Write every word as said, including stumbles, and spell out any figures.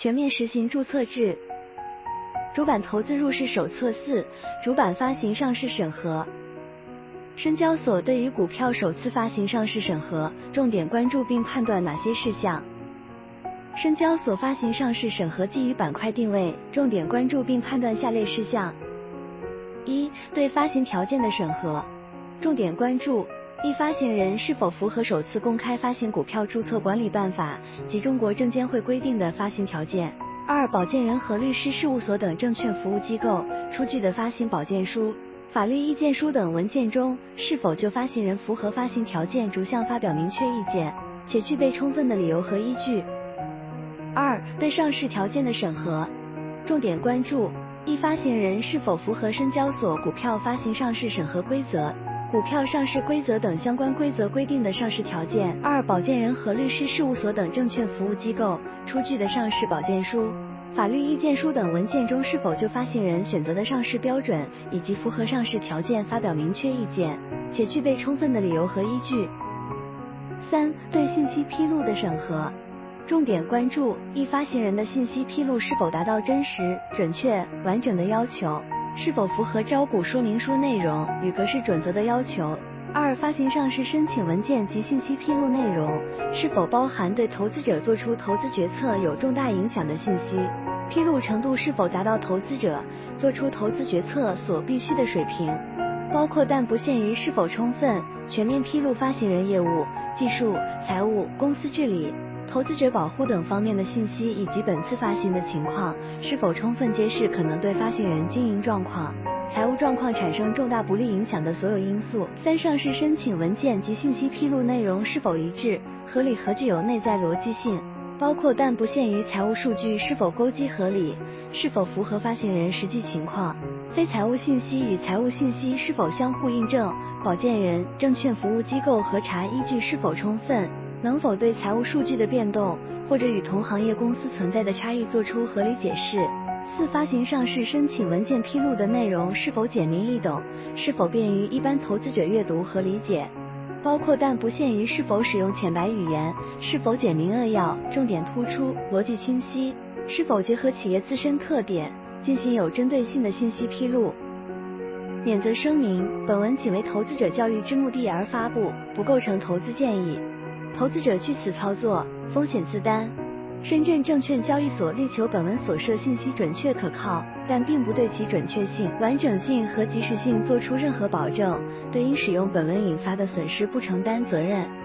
全面实行注册制。主板投资入市手册四，主板发行上市审核。深交所对于股票首次发行上市审核，重点关注并判断哪些事项？深交所发行上市审核基于板块定位，重点关注并判断下列事项：一、对发行条件的审核，重点关注一、发行人是否符合首次公开发行股票注册管理办法及中国证监会规定的发行条件；二、保荐人和律师事务所等证券服务机构出具的发行保荐书、法律意见书等文件中，是否就发行人符合发行条件逐项发表明确意见，且具备充分的理由和依据。二、对上市条件的审核，重点关注一、发行人是否符合深交所股票发行上市审核规则、股票上市规则等相关规则规定的上市条件；二、保荐人和律师事务所等证券服务机构出具的上市保荐书、法律意见书等文件中，是否就发行人选择的上市标准以及符合上市条件发表明确意见，且具备充分的理由和依据。三、对信息披露的审核，重点关注一、发行人的信息披露是否达到真实、准确、完整的要求，是否符合招股说明书内容与格式准则的要求；二、发行上市申请文件及信息披露内容是否包含对投资者做出投资决策有重大影响的信息，披露程度是否达到投资者做出投资决策所必须的水平，包括但不限于是否充分、全面披露发行人业务、技术、财务、公司治理、投资者保护等方面的信息，以及本次发行的情况是否充分揭示可能对发行人经营状况、财务状况产生重大不利影响的所有因素。三、上市申请文件及信息披露内容是否一致、合理和具有内在逻辑性，包括但不限于财务数据是否勾稽合理，是否符合发行人实际情况，非财务信息与财务信息是否相互印证，保荐人、证券服务机构核查依据是否充分，能否对财务数据的变动或者与同行业公司存在的差异做出合理解释。四、发行上市申请文件披露的内容是否简明易懂，是否便于一般投资者阅读和理解，包括但不限于是否使用浅白语言，是否简明扼要、重点突出、逻辑清晰，是否结合企业自身特点进行有针对性的信息披露。免责声明：本文仅为投资者教育之目的而发布，不构成投资建议，投资者据此操作，风险自担。深圳证券交易所力求本文所涉信息准确可靠，但并不对其准确性、完整性和及时性作出任何保证，对因使用本文引发的损失不承担责任。